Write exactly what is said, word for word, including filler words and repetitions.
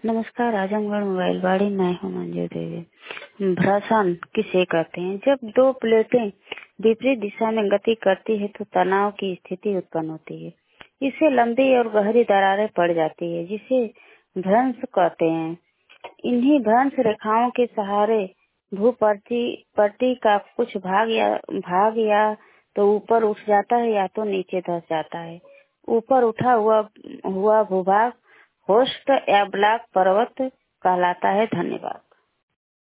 नमस्कार, आजमगढ़ मोबाइल वाड़ी, मैं हूँ मंजू देवी। भ्रंशन किसे कहते हैं? जब दो प्लेटें विपरीत दिशा में गति करती है तो तनाव की स्थिति उत्पन्न होती है। इससे लंबी और गहरी दरारें पड़ जाती है, जिसे भ्रंश कहते हैं। इन्हीं भ्रंश रेखाओं के सहारे भूपट्टी पट्टी का कुछ भाग या भाग या तो ऊपर उठ जाता है या तो नीचे धंस जाता है। ऊपर उठा हुआ हुआ भूभाग होस्ट या ब्लॉक पर्वत कहलाता है। धन्यवाद।